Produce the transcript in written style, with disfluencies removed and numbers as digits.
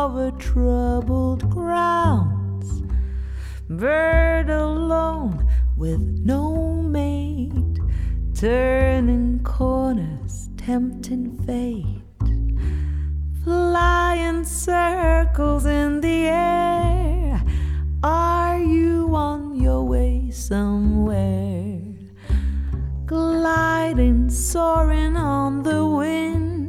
over troubled grounds. Bird alone with no mate, turning corners, tempting fate. Flying circles in the air.